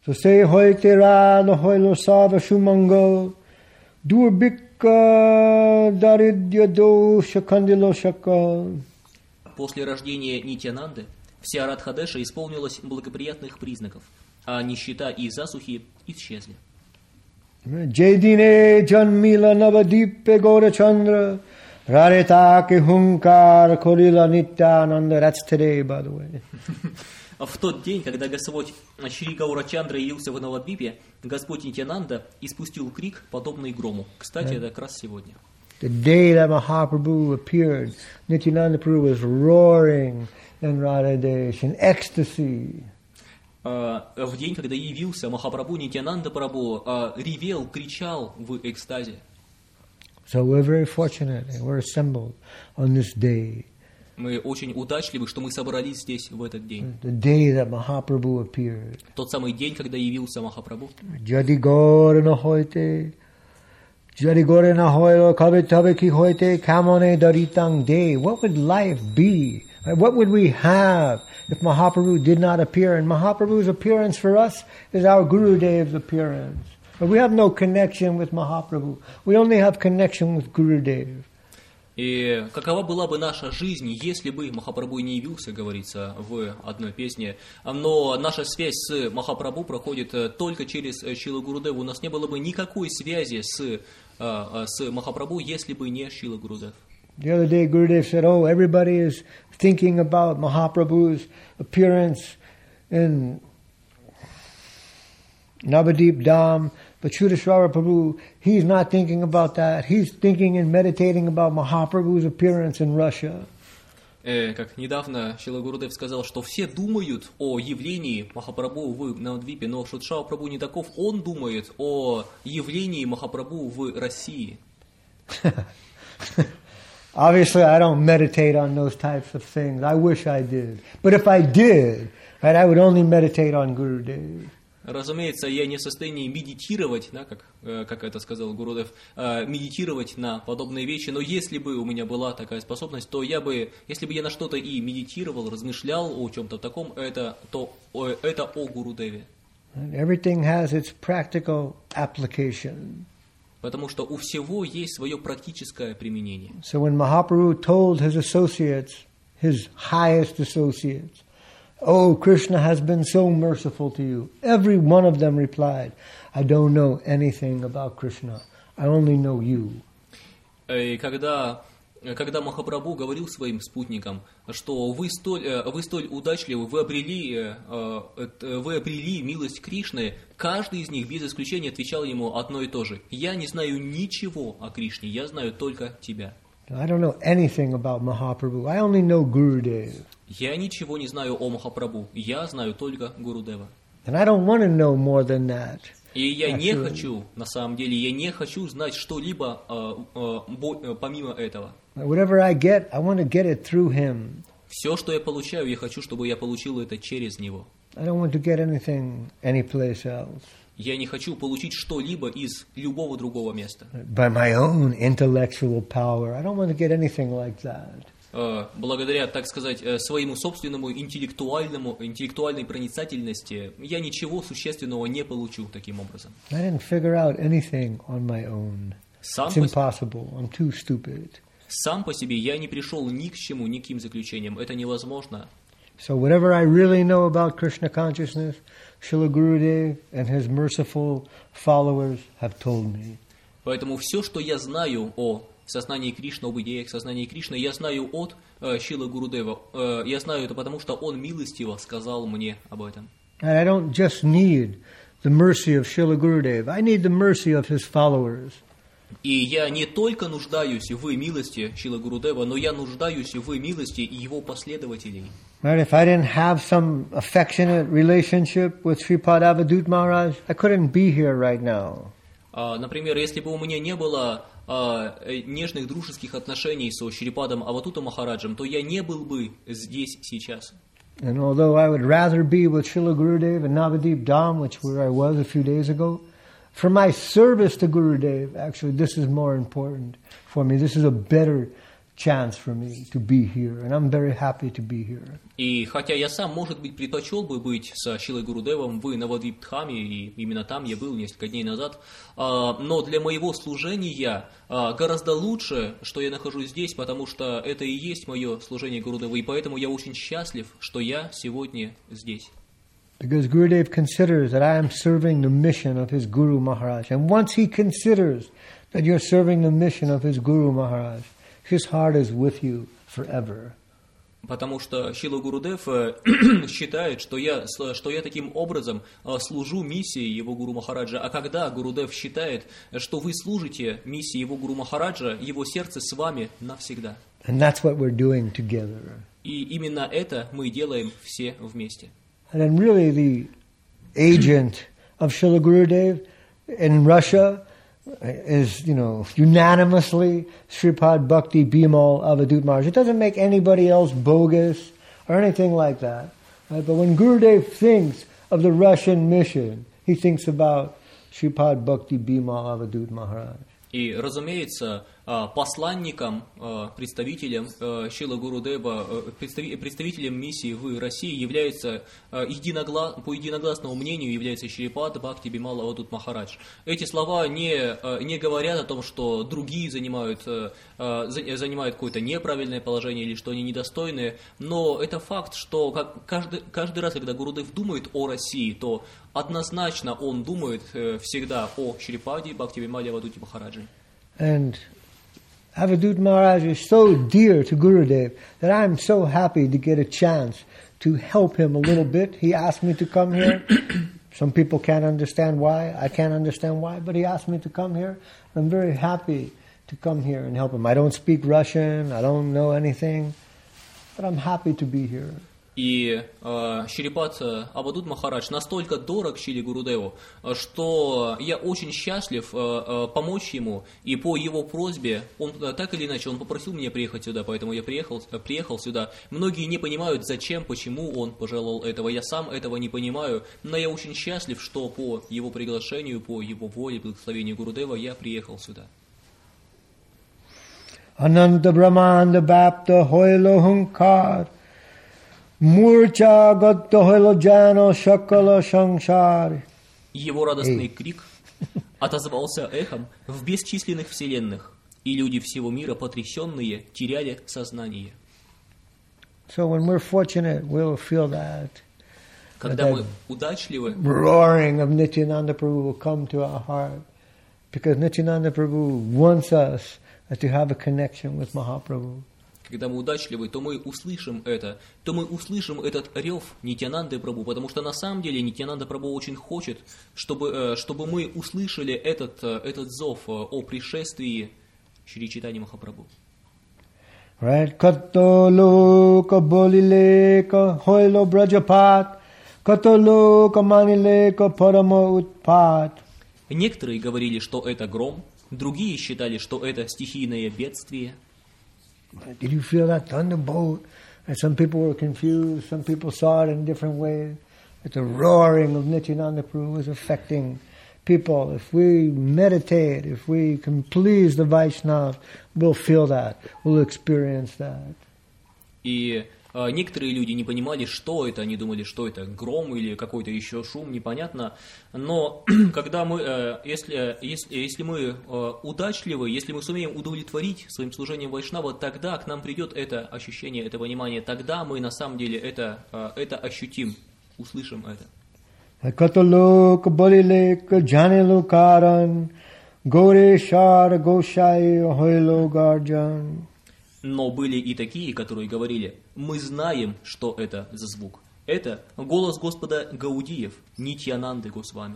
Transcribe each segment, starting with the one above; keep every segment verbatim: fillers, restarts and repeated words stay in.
So say hoite ra no hoilo sava shumango durbika daridya do shakandilo shakal. После рождения Нитьянанды вся Радхадеша исполнилась благоприятных признаков, а нищета и засухи исчезли. Jedine janmila navadipe gora chandra rareta ke hunkar korila nityananda. That's today, by the way. В тот день, когда Господь Шри Гаурачандра явился в Навадвипе, Господь Нитьянанда испустил крик, подобный грому. Кстати, это как раз сегодня. The day that Mahaprabhu appeared, Nityananda Prabhu was roaring in Radhadesh, in ecstasy. В день, когда явился Махапрабху, Нитьянанда Прабху ревел, кричал в экстазе. So we're very fortunate and we're assembled on this day. Мы очень удачливы, что мы собрались здесь в этот день. The day that Mahaprabhu appeared. Тот самый день, когда явился Махапрабху. Jadi gaur na hoite, jadi gaur na hoilo kabe tabe ki hoite kamone daritang day. What would life be? What would we have if Mahaprabhu did not appear? And Mahaprabhu's appearance for us is our Gurudev's appearance. But we have no connection with Mahaprabhu. We only have connection with Gurudev. И какова была бы наша жизнь, если бы Махапрабху не явился, говорится в одной песне. Но наша связь с Махапрабху проходит только через Шрила Гурудева. У нас не было бы никакой связи с, с Махапрабху, если бы не Шрила Гурудев. The other day Gurudev said, oh, everybody is thinking about Mahaprabhu's appearance in Navadip Dham. But Sridhara Prabhu, he's not thinking about that. He's thinking and meditating about Mahaprabhu's appearance in Russia. Э, как недавно Шрила Гурудев сказал, что все думают о явлении Махапрабху в Навадвипе, но Шридхара Прабху не таков. Он думает о явлении Махапрабху в России. Obviously, I don't meditate on those types of things. I wish I did. But if I did, right, I would only meditate on Gurudev. Разумеется, я не в состоянии медитировать, да, как, как это сказал Гурудев, медитировать на подобные вещи, но если бы у меня была такая способность, то я бы, если бы я на что-то и медитировал, размышлял о чем-то таком, это, то, это о Гурудеве. Everything has its practical application. Потому что у всего есть свое практическое применение. So when Mahaprabhu told his associates, his highest associates, oh, Krishna has been so merciful to you. Every one of them replied, I don't know anything about Krishna. I only know you. И когда, когда Махапрабху говорил своим спутникам, что вы столь, вы столь удачливы, вы обрели, вы обрели милость Кришны, каждый из них без исключения отвечал ему одно и то же. Я не знаю ничего о Кришне, я знаю только тебя. I don't know anything about Mahaprabhu. I only know Gurudev. Я ничего не знаю о Махапрабху, я знаю только Гурудева. And I don't want to know more than that. И я не хочу, на самом деле, я не хочу знать что-либо э, э, помимо этого. Whatever I get, I want to get it through him. Все, что я получаю, я хочу, чтобы я получил это через него. I don't want to get anything anyplace else. Я не хочу получить что-либо из любого другого места. By my own intellectual power, I don't want to get anything like that. Благодаря, так сказать, своему собственному интеллектуальному, интеллектуальной проницательности, я ничего существенного не получу таким образом. I didn't figure out anything on my own. Сам It's impossible. I'm too stupid. Сам по себе я не пришел ни к чему, ни к каким заключениям. Это невозможно. So whatever I really know about Krishna consciousness, Srila Gurudev and his merciful followers have told me. Поэтому все, что я знаю о сознании Кришны, об идеях сознания Кришны, я знаю от э, Шрилы Гурудева. Э, я знаю это потому, что он милостиво сказал мне об этом. And I don't just need the mercy of Srila Gurudev. I need the mercy of his followers. И я не только нуждаюсь в милости Шрилы Гурудева, но я нуждаюсь в милости и его последователей. Right? If I didn't have some affectionate relationship with Sripad Avadut Maharaj, I couldn't be here right now. Uh, например, если бы у меня не было uh, нежных дружеских отношений со Шрипадом Авадута Махараджем, то я не был бы здесь сейчас. And although I would rather be with Srila Gurudev in Navadip Dham, which where I was a few days ago, for my service to Gurudev, actually, this is more important for me. This is a better chance for me to be here, and I'm very happy to be here. И хотя я сам, может быть, предпочел бы быть со Шилой Гурудевом в Навадвипдхаме, и именно там я был несколько дней назад, но для моего служения гораздо лучше, что я нахожусь здесь, потому что это и есть мое служение Гурудеву, и поэтому я очень счастлив, что я сегодня здесь. Because Gurudev considers that I am serving the mission of his Guru Maharaj, and once he considers that you're serving the mission of his Guru Maharaj, his heart is with you forever. Потому что Шила Гурудев считает, что я, что я таким образом служу миссии его Гуру Махараджа. А когда Гурудев считает, что вы служите миссии его Гуру Махараджа, его сердце с вами навсегда. And that's what we're doing together. И именно это мы делаем все вместе. And then really the agent of Srila Gurudev in Russia is, you know, unanimously Sripad Bhakti Bimal Avadut Maharaj. It doesn't make anybody else bogus or anything like that. Right? But when Gurudev thinks of the Russian mission, he thinks about Sripad Bhakti Bimal Avadut Maharaj. И, разумеется, посланником, представителем Шила Гурудева, представителем миссии в России является, единоглас, по единогласному мнению, является Шрипад Бхакти Бимал Авадут Махарадж. Эти слова не, не говорят о том, что другие занимают, занимают какое-то неправильное положение или что они недостойные, но это факт, что каждый, каждый раз, когда Гурудев думает о России, то однозначно он думает всегда о Шрипаде Бхакти Бимале Авадуте Махараджи. And Avadut Maharaj is so dear to Gurudev that I'm so happy to get a chance to help him a little bit. He asked me to come here. Some people can't understand why. I can't understand why, but he asked me to come here. I'm very happy to come here and help him. I don't speak Russian. I don't know anything, but I'm happy to be here. И э, Шрипад Авадут Махарадж настолько дорог Шиле Гурудеву, что я очень счастлив э, э, помочь ему, и по его просьбе, он так или иначе, он попросил меня приехать сюда, поэтому я приехал, приехал сюда. Многие не понимают, зачем, почему он пожелал этого, я сам этого не понимаю, но я очень счастлив, что по его приглашению, по его воле, благословению Гурудева я приехал сюда. Ananta Brahmanda Bapta Hoilo Hunkar Мурча Гаттахила Джано Шакала Шангшар. Его радостный крик отозвался эхом в бесчисленных вселенных, и люди всего мира, потрясенные, теряли сознание. So when we're fortunate, we'll feel that. Когда мы удачливы, roaring of Nityananda Prabhu will come to our heart, because Nityananda Prabhu wants us to have a connection with Mahaprabhu. Когда мы удачливы, то мы услышим это, то мы услышим этот рев Нитьянанды Прабху, потому что на самом деле Нитьянанда Прабху очень хочет, чтобы, чтобы мы услышали этот, этот зов о пришествии Шри Чайтанья Махапрабху. Right? Katoloka bolileka hoilo brajapat, katoloka manileka parama utpat. Некоторые говорили, что это гром, другие считали, что это стихийное бедствие. Did you feel that thunderbolt? And some people were confused. Some people saw it in different ways. That the roaring of Nityananda Prabhu was affecting people. If we meditate, if we can please the Vaishnavas, we'll feel that. We'll experience that. И э, некоторые люди не понимали, что это. Они думали, что это гром или какой-то еще шум, непонятно. Но когда мы, э, если, если, если мы э, удачливы, если мы сумеем удовлетворить своим служением Вайшнава, тогда к нам придет это ощущение, это понимание. Тогда мы на самом деле это, э, это ощутим, услышим это. Katolok bolilek janelo karan goreshar goshai hoilo garjan. Но были и такие, которые говорили: мы знаем, что это за звук. Это голос Господа Гаудиев, Нитьянанды Госвами.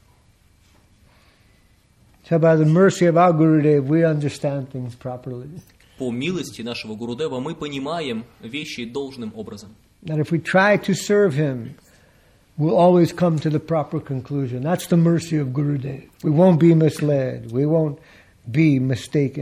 So by the mercy of our Gurudev, we understand things properly. По милости нашего Гурудева мы понимаем вещи должным образом. That if we try to serve him, we'll always come to the proper conclusion. That's the mercy of Gurudev. We won't be misled. We won't be mistaken.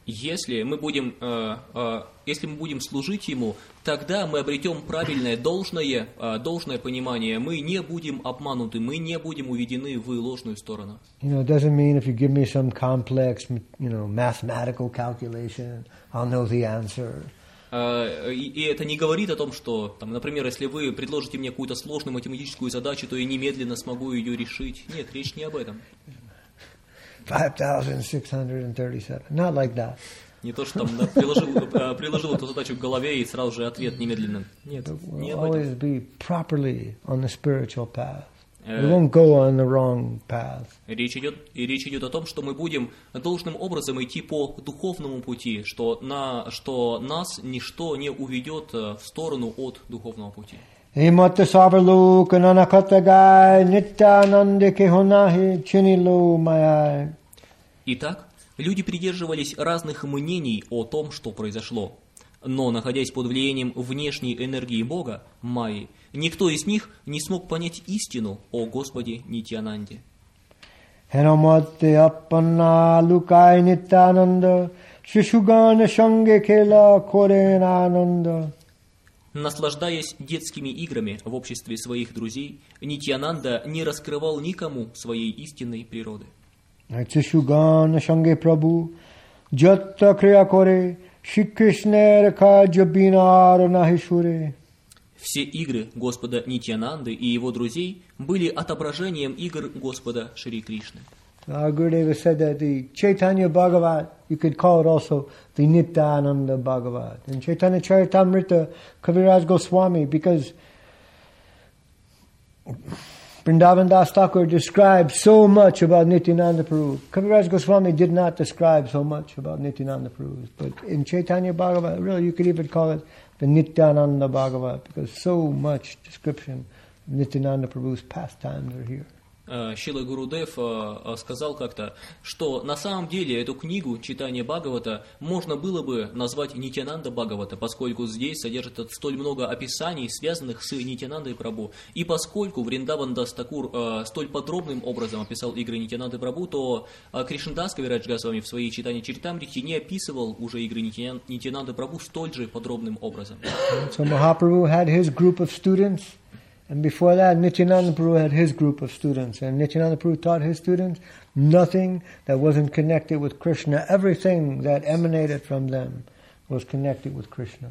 Если мы будем, э, э, если мы будем служить Ему, тогда мы обретем правильное, должное, э, должное понимание. Мы не будем обмануты, мы не будем уведены в ложную сторону. You know, it doesn't mean if you give me some complex, you know, mathematical calculation, I'll know the answer. Э, и, и это не говорит о том, что, там, например, если вы предложите мне какую-то сложную математическую задачу, то я немедленно смогу ее решить. Нет, речь не об этом. five thousand six hundred thirty-seven. Not like that. Не то, что там да, приложил, э, приложил эту задачу к голове и сразу же ответ немедленно. Нет, не об этом. Always be properly on the spiritual path. We won't go on the wrong path. Речь идет, и речь идет о том, что мы будем должным образом идти по духовному пути, что, на, что нас ничто не уведет в сторону от духовного пути. Himata savarlok nanakatagai nityanande kehonahi chinilo mayai. Итак, люди придерживались разных мнений о том, что произошло. Но, находясь под влиянием внешней энергии Бога, Майи, никто из них не смог понять истину о Господе Нитьянанде. Henamate appanna lukai nityananda shishugana shange kela korenananda. Наслаждаясь детскими играми в обществе своих друзей, Нитьянанда не раскрывал никому своей истинной природы. Shishugana shange prabhu jatta kriya kore shikrishner ka jabinar nahishure. Все игры Господа Нитьянанды и его друзей были отображением игр Господа Шри Кришны. Our Gurudeva said that the Chaitanya Bhagavat, you could call it also the Nityananda Bhagavat. And Chaitanya Charitamrita, Kaviraj Goswami, because Vrindavan Das Thakur describes so much about Nityananda Prabhu. Kaviraj Goswami did not describe so much about Nityananda Prabhu. But in Chaitanya Bhagavat, really you could even call it the Nityananda Bhagavat, because so much description of Nityananda Prabhu's pastimes are here. Шрила Гурудев сказал как-то, что на самом деле эту книгу «Читание Бхагавата» можно было бы назвать Нитьянанда Бхагавата, поскольку здесь содержится столь много описаний, связанных с Нитьянандой Прабху. И поскольку Вриндаван Дас Такур столь подробным образом описал игры Нитьянанды Прабху, то Кришнадас Кавирадж Госвами в своей «Читании Чаритамрите» не описывал уже игры Нитьянанды Прабху столь же подробным образом. So Mahaprabhu had his group of students. And before that, Nityananda Prabhu had his group of students. And Nityananda Prabhu taught his students nothing that wasn't connected with Krishna. Everything that emanated from them was connected with Krishna.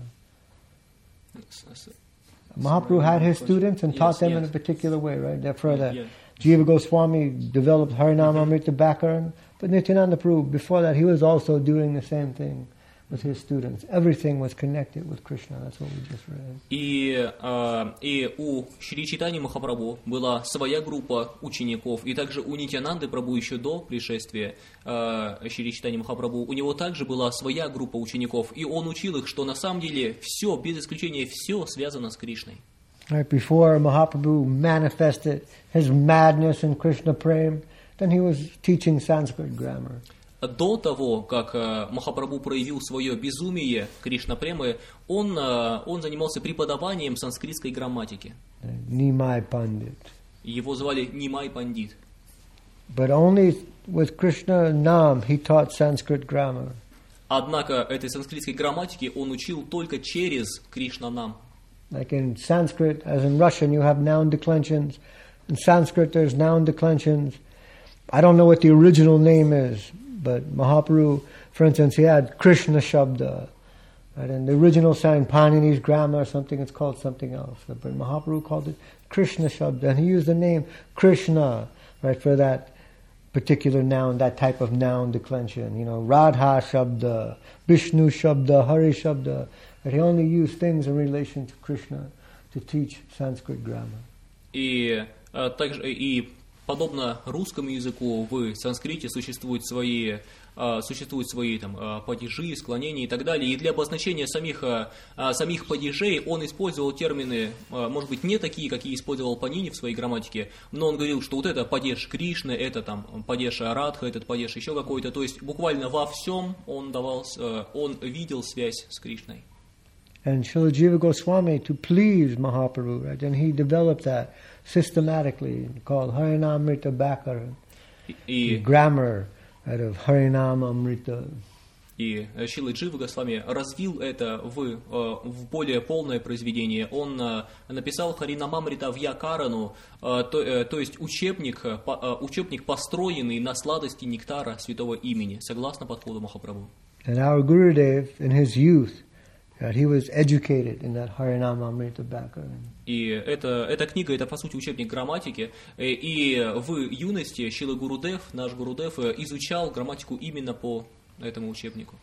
Mahaprabhu had his students and taught yes, them yes. in a particular way, right? Therefore, that yes. Jiva Goswami developed Harinama Amrita Bhakaran. But Nityananda Prabhu, before that, he was also doing the same thing with his students. Everything was connected with Krishna. That's what we just read. И, э, и у Шри Чайтаньи Махапрабху была своя группа учеников, и также у Нитьянанды Прабху еще до пришествия э, Шри Чайтаньи Махапрабху, у него также была своя группа учеников, и он учил их, что на самом деле все, без исключения, все связано с Кришной. Right before Mahaprabhu manifested his madness in Krishna Prem, then he was teaching Sanskrit grammar. До того, как Махапрабху проявил свое безумие Кришна Премы, он, он занимался преподаванием санскритской грамматики. Nimai Pandit. Его звали Нимай Пандит. But only with Krishna Nam he taught Sanskrit grammar. Однако этой санскритской грамматики он учил только через Кришна Нам. Like in Sanskrit, as in Russian, you have noun declensions. In Sanskrit, there's noun declensions. I don't know what the original name is. But Mahaprabhu, for instance, he had Krishna Shabda. Right? And the original sign, Panini's grammar or something, it's called something else. But Mahaprabhu called it Krishna Shabda. And he used the name Krishna, right, for that particular noun, that type of noun declension. You know, Radha Shabda, Vishnu Shabda, Hari Shabda. But he only used things in relation to Krishna to teach Sanskrit grammar. И uh, также и подобно русскому языку, в санскрите существуют свои, э, существуют свои там, э, падежи, склонения и так далее. И для обозначения самих, э, самих падежей он использовал термины, э, может быть, не такие, какие использовал Панини в своей грамматике, но он говорил, что вот это падеж Кришны, это там падеж Радха, этот падеж еще какой-то. То есть буквально во всем он, давал, э, он видел связь с Кришной. And Srila Jiva Goswami, to please Mahaprabhu, right, and he developed that systematically, called Harinamrita Bhakaran, the grammar right, of Harinama Amrita. И Шрила Джива Госвами развил это в, в более полное произведение. Он написал Харинамамрита Вьякарану, то, то есть учебник, учебник, построенный на сладости нектара святого имени, согласно подходу Махапрабху. And our Gurudev, in his youth, that he was educated in that Harinamamrita Vyakaran. И это, эта книга, это по сути учебник грамматики. И в юности Шрила Гурудев, наш Гурудев, изучал грамматику именно по этому учебнику.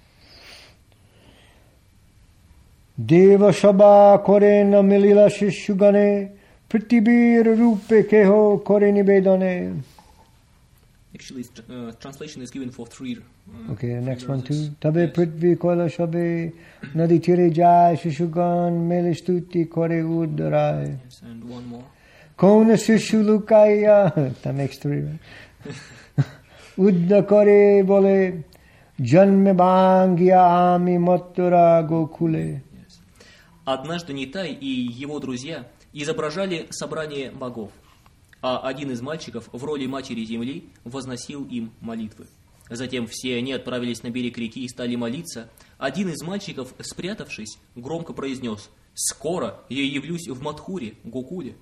Deva Shaba Korena Milila Shishugane Pritibir Rupe Keho Koreni Vedane. Actually, uh, translation is given for three. Uh, okay, the next three one verses. too. Tabe Prithvi Koila Shabe Nadi Tire Jai Shishugan Melistuti Kore Udarai. Yes, and one more. Kona Shishulukaya. That makes three, right? Udda Kore Bole Janme Bangya Ami Matura Gokule. Yes. Однажды Нитай и его друзья изображали собрание богов, а один из мальчиков в роли матери земли возносил им молитвы. Затем все они отправились на берег реки и стали молиться. Один из мальчиков, спрятавшись, громко произнес: «Скоро я явлюсь в Мадхуре, Гокуле».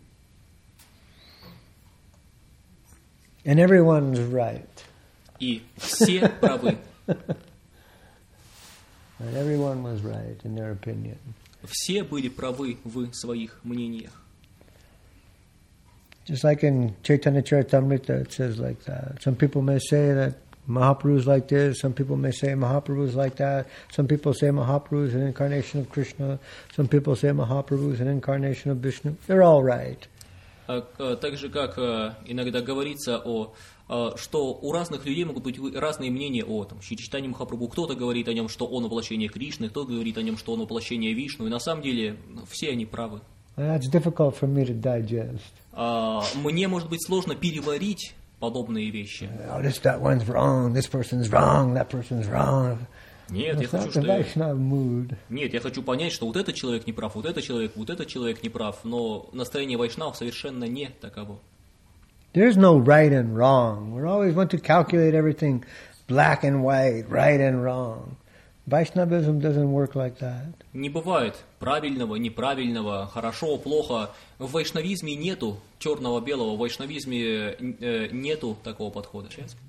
And everyone's right. И все правы. And everyone was right in their opinion. Все были правы в своих мнениях. Just like in Chaitanya Charitamrita, it says like that. Some people may say that Mahaprabhu is like this. Some people may say Mahaprabhu is like that. Some people say Mahaprabhu is an incarnation of Krishna. Some people say Mahaprabhu is an incarnation of Vishnu. They're all right. Так же, как иногда говорится, о, что у разных людей могут быть разные мнения о там, Шри Чайтанье Махапрабху. Кто-то говорит о нем, что он воплощение Кришны, кто-то говорит о нем, что он воплощение Вишну. И на самом деле все они правы. That's difficult for me to digest. Мне, может быть, сложно переварить подобные вещи. Oh, this, that one's wrong. This person's wrong. That person's wrong. Нет, я хочу, что... Нет, я хочу понять, что вот этот человек не прав, вот этот человек, вот этот человек не прав, но настроение вайшнав совершенно не таково. There's no right and wrong. We always want to calculate everything black and white, right and wrong. Vaishnavism doesn't work like that. Не бывает правильного, неправильного, хорошо, плохо. В вайшнавизме нету черного-белого, в вайшнавизме нету такого подхода.